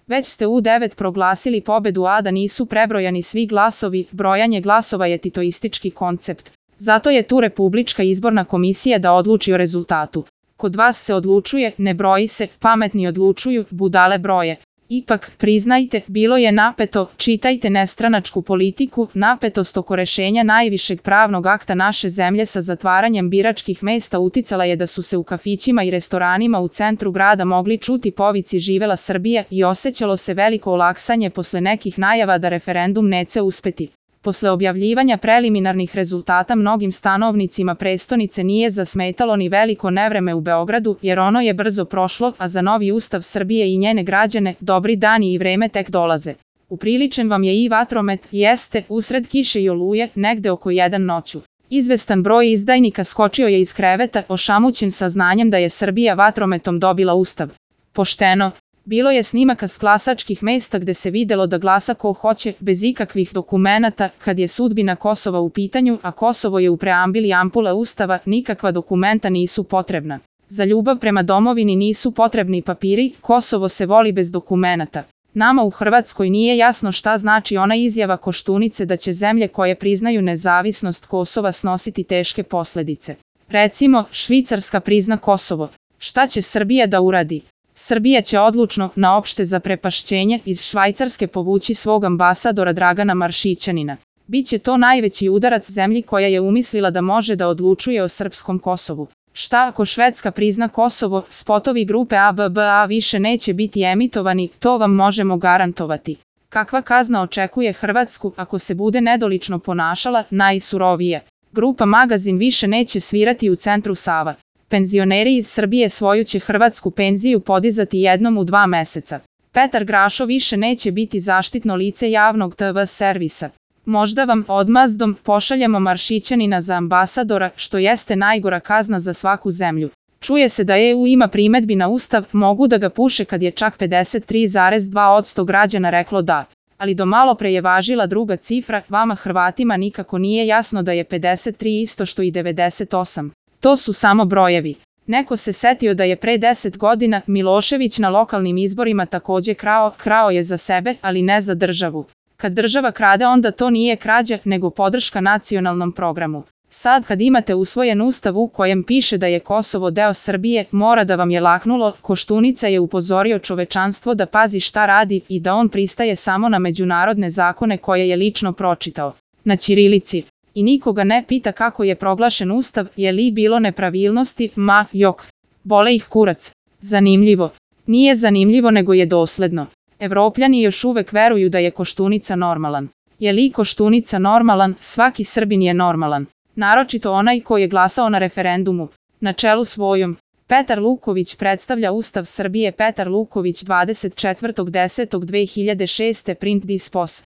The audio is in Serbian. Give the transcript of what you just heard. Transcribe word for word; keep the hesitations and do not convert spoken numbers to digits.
Već ste u devet proglasili pobedu, a da nisu prebrojani svi glasovi. Brojanje glasova je titoistički koncept. Zato je tu Republička izborna komisija da odluči o rezultatu. Kod vas se odlučuje, ne broji se, pametni odlučuju, budale broje. Ipak, priznajte, bilo je napeto, čitajte nestranačku politiku, napetost oko rešenja najvišeg pravnog akta naše zemlje sa zatvaranjem biračkih mesta uticala je da su se u kafićima i restoranima u centru grada mogli čuti povici živela Srbija i osjećalo se veliko olaksanje posle nekih najava da referendum neće uspeti. Posle objavljivanja preliminarnih rezultata mnogim stanovnicima prestonice nije zasmetalo ni veliko nevreme u Beogradu, jer ono je brzo prošlo, a za novi ustav Srbije i njene građane dobri dani i vreme tek dolaze. Upriličen vam je i vatromet, jeste, usred kiše i oluje, negde oko jedan noću. Izvestan broj izdajnika skočio je iz kreveta, ošamućen saznanjem da je Srbija vatrometom dobila ustav. Pošteno. Bilo je snimaka s glasačkih mesta gde se videlo da glasa ko hoće, bez ikakvih dokumenata, kad je sudbina Kosova u pitanju, a Kosovo je u preambili ampula ustava, nikakva dokumenta nisu potrebna. Za ljubav prema domovini nisu potrebni papiri, Kosovo se voli bez dokumenata. Nama u Hrvatskoj nije jasno šta znači ona izjava Koštunice da će zemlje koje priznaju nezavisnost Kosova snositi teške posledice. Recimo, Švicarska prizna Kosovo. Šta će Srbija da uradi? Srbija će odlučno, na opšte zaprepašćenje, iz Švajcarske povući svog ambasadora Dragana Maršićanina. Biće to najveći udarac zemlji koja je umislila da može da odlučuje o srpskom Kosovu. Šta ako Švedska prizna Kosovo, spotovi grupe A B B A više neće biti emitovani, to vam možemo garantovati. Kakva kazna očekuje Hrvatsku ako se bude nedolično ponašala? Najsurovije. Grupa Magazin više neće svirati u centru Sava. Penzioneri iz Srbije svoju će hrvatsku penziju podizati jednom u dva meseca. Petar Grašo više neće biti zaštitno lice javnog T V servisa. Možda vam odmazdom pošaljemo Maršićanina za ambasadora, što jeste najgora kazna za svaku zemlju. Čuje se da E U ima primedbi na ustav, mogu da ga puše kad je čak pedeset tri zarez dva posto građana reklo da. Ali do malo pre je važila druga cifra, vama Hrvatima nikako nije jasno da je pedeset tri isto što i devedeset osam. To su samo brojevi. Neko se setio da je pre deset godina Milošević na lokalnim izborima takođe krao, krao je za sebe, ali ne za državu. Kad država krade, onda to nije krađa, nego podrška nacionalnom programu. Sad kad imate usvojen ustav u kojem piše da je Kosovo deo Srbije, mora da vam je laknulo, Koštunica je upozorio čovečanstvo da pazi šta radi i da on pristaje samo na međunarodne zakone koje je lično pročitao. Na ćirilici. I nikoga ne pita kako je proglašen ustav, je li bilo nepravilnosti, ma, jok. Bole ih kurac. Zanimljivo. Nije zanimljivo nego je dosledno. Evropljani još uvek veruju da je Koštunica normalan. Je li Koštunica normalan? Svaki Srbin je normalan. Naročito onaj ko je glasao na referendumu. Na čelu svojom. Petar Luković predstavlja Ustav Srbije. Petar Luković dvadeset četvrtog desetog dve hiljade šeste print dispos.